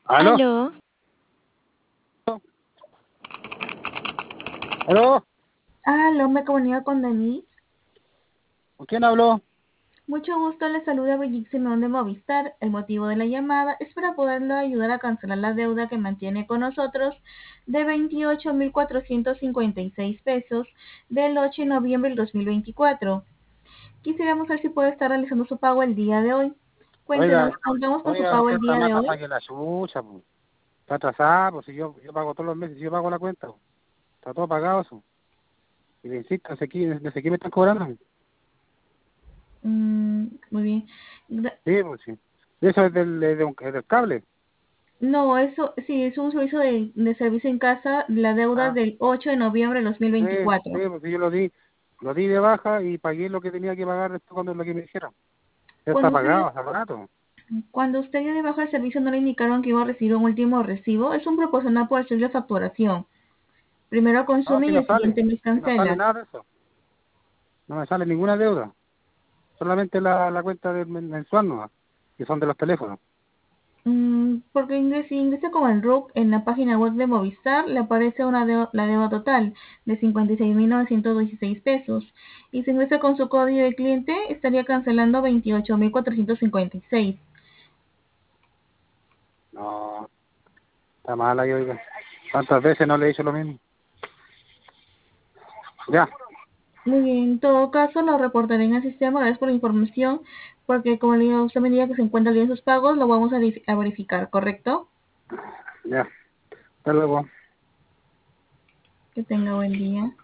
¿Aló? Aló, ¿Aló? aló, me comunico con Denise. ¿Con quién habló? Mucho gusto, le saluda Brigitte Simón de Movistar. El motivo de la llamada es para poderlo ayudar a cancelar la deuda que mantiene con nosotros de 28.456 pesos del 8 de noviembre del 2024. Quisiéramos ver si puede estar realizando su pago el día de hoy. Cuéntenos, Oiga, ¿contamos con su oiga, pago usted el está día más de hoy? atrasada que la chucha, pues. Está atrasada, pues si yo pago todos los meses, yo pago la cuenta, po. Está todo pagado eso. Y le insisto, desde aquí me están cobrando. Muy bien. Sí, pues sí. Eso es del cable. No, eso sí, es un servicio de servicio en casa, la deuda Ah, del 8 de noviembre de dos mil sí, sí, veinticuatro. pues sí, yo lo di de baja y pagué lo que tenía que pagar después cuando lo que me dijeron. Ya está Cuando usted, pagado hace rato. cuando usted dio de baja el servicio, no le indicaron que iba a recibir un último recibo. Es un proporcional por el servicio de facturación. Primero No, consume si y no el sale, siguiente mes si no sale cancela. nada de eso. No me sale ninguna deuda. Solamente la cuenta del mensual nomás, que son de los teléfonos. Porque si ingresa con el RUC en la página web de Movistar, le aparece la deuda total de 56.916 pesos. Y si ingresa con su código de cliente, estaría cancelando 28.456. No, está mala yo, oiga. ¿Cuántas veces no le he dicho lo mismo? Ya, Muy bien, en todo caso lo reportaré en el sistema. Gracias por la información, porque como le digo, usted me diga que se encuentra bien sus pagos, lo vamos a verificar, ¿correcto? ya. Hasta luego. Que tenga buen día.